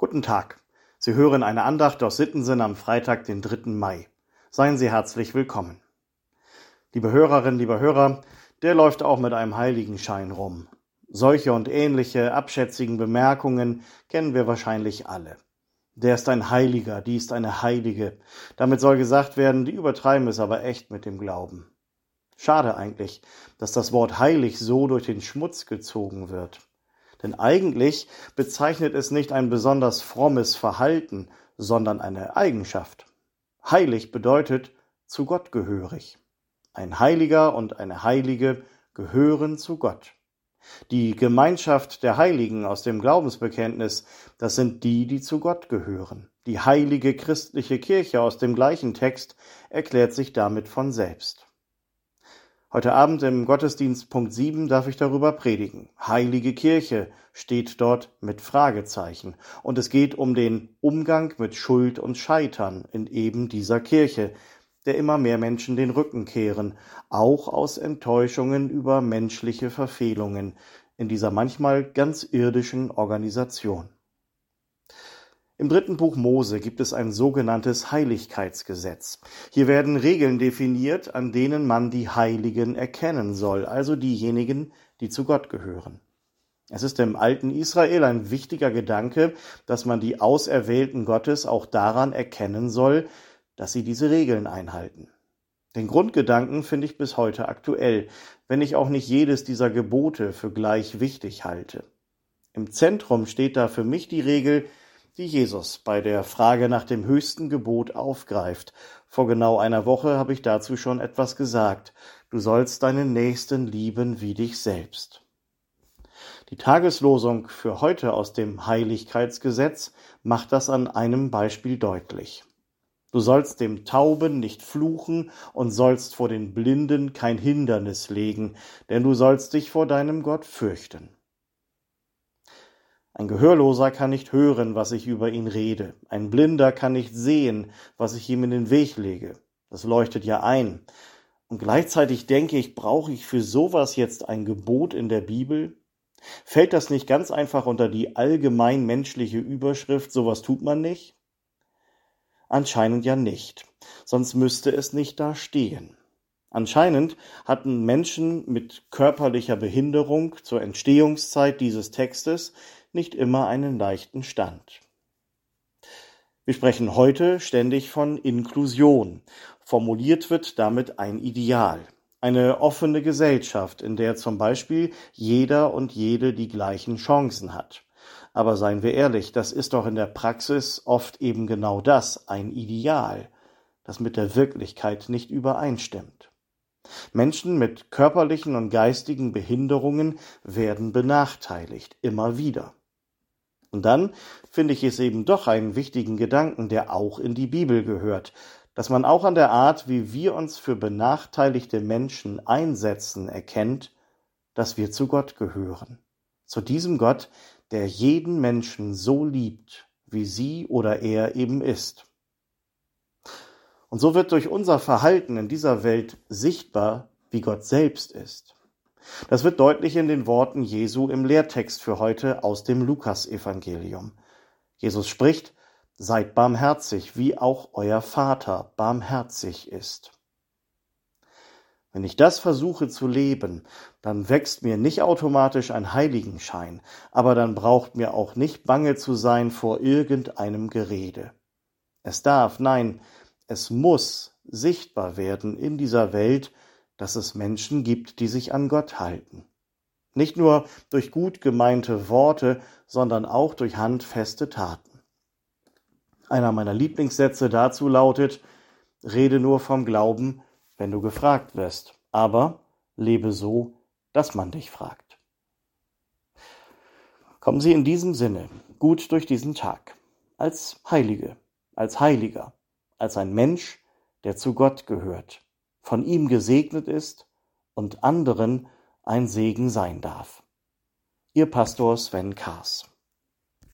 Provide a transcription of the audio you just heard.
Guten Tag. Sie hören eine Andacht aus Sittensen am Freitag, den 3. Mai. Seien Sie herzlich willkommen. Liebe Hörerinnen, lieber Hörer, der läuft auch mit einem Heiligenschein rum. Solche und ähnliche abschätzigen Bemerkungen kennen wir wahrscheinlich alle. Der ist ein Heiliger, die ist eine Heilige. Damit soll gesagt werden, die übertreiben es aber echt mit dem Glauben. Schade eigentlich, dass das Wort heilig so durch den Schmutz gezogen wird. Denn eigentlich bezeichnet es nicht ein besonders frommes Verhalten, sondern eine Eigenschaft. Heilig bedeutet zu Gott gehörig. Ein Heiliger und eine Heilige gehören zu Gott. Die Gemeinschaft der Heiligen aus dem Glaubensbekenntnis, das sind die, die zu Gott gehören. Die heilige christliche Kirche aus dem gleichen Text erklärt sich damit von selbst. Heute Abend im Gottesdienst Punkt 7 darf ich darüber predigen. Heilige Kirche steht dort mit Fragezeichen. Und es geht um den Umgang mit Schuld und Scheitern in eben dieser Kirche, der immer mehr Menschen den Rücken kehren, auch aus Enttäuschungen über menschliche Verfehlungen in dieser manchmal ganz irdischen Organisation. Im 3. Buch Mose gibt es ein sogenanntes Heiligkeitsgesetz. Hier werden Regeln definiert, an denen man die Heiligen erkennen soll, also diejenigen, die zu Gott gehören. Es ist im alten Israel ein wichtiger Gedanke, dass man die Auserwählten Gottes auch daran erkennen soll, dass sie diese Regeln einhalten. Den Grundgedanken finde ich bis heute aktuell, wenn ich auch nicht jedes dieser Gebote für gleich wichtig halte. Im Zentrum steht da für mich die Regel, die Jesus bei der Frage nach dem höchsten Gebot aufgreift. Vor genau einer Woche habe ich dazu schon etwas gesagt. Du sollst deinen Nächsten lieben wie dich selbst. Die Tageslosung für heute aus dem Heiligkeitsgesetz macht das an einem Beispiel deutlich. Du sollst dem Tauben nicht fluchen und sollst vor den Blinden kein Hindernis legen, denn du sollst dich vor deinem Gott fürchten. Ein Gehörloser kann nicht hören, was ich über ihn rede. Ein Blinder kann nicht sehen, was ich ihm in den Weg lege. Das leuchtet ja ein. Und gleichzeitig denke ich, brauche ich für sowas jetzt ein Gebot in der Bibel? Fällt das nicht ganz einfach unter die allgemein menschliche Überschrift, sowas tut man nicht? Anscheinend ja nicht, sonst müsste es nicht da stehen. Anscheinend hatten Menschen mit körperlicher Behinderung zur Entstehungszeit dieses Textes nicht immer einen leichten Stand. Wir sprechen heute ständig von Inklusion. Formuliert wird damit ein Ideal. Eine offene Gesellschaft, in der zum Beispiel jeder und jede die gleichen Chancen hat. Aber seien wir ehrlich, das ist doch in der Praxis oft eben genau das, ein Ideal, das mit der Wirklichkeit nicht übereinstimmt. Menschen mit körperlichen und geistigen Behinderungen werden benachteiligt, immer wieder. Und dann finde ich es eben doch einen wichtigen Gedanken, der auch in die Bibel gehört, dass man auch an der Art, wie wir uns für benachteiligte Menschen einsetzen, erkennt, dass wir zu Gott gehören. Zu diesem Gott, der jeden Menschen so liebt, wie sie oder er eben ist. Und so wird durch unser Verhalten in dieser Welt sichtbar, wie Gott selbst ist. Das wird deutlich in den Worten Jesu im Lehrtext für heute aus dem Lukasevangelium. Jesus spricht: Seid barmherzig, wie auch euer Vater barmherzig ist. Wenn ich das versuche zu leben, dann wächst mir nicht automatisch ein Heiligenschein, aber dann braucht mir auch nicht bange zu sein vor irgendeinem Gerede. Es darf, nein, es muss sichtbar werden in dieser Welt, dass es Menschen gibt, die sich an Gott halten. Nicht nur durch gut gemeinte Worte, sondern auch durch handfeste Taten. Einer meiner Lieblingssätze dazu lautet: Rede nur vom Glauben, wenn du gefragt wirst, aber lebe so, dass man dich fragt. Kommen Sie in diesem Sinne gut durch diesen Tag, als Heilige, als Heiliger, als ein Mensch, der zu Gott gehört, von ihm gesegnet ist und anderen ein Segen sein darf. Ihr Pastor Sven Kaas.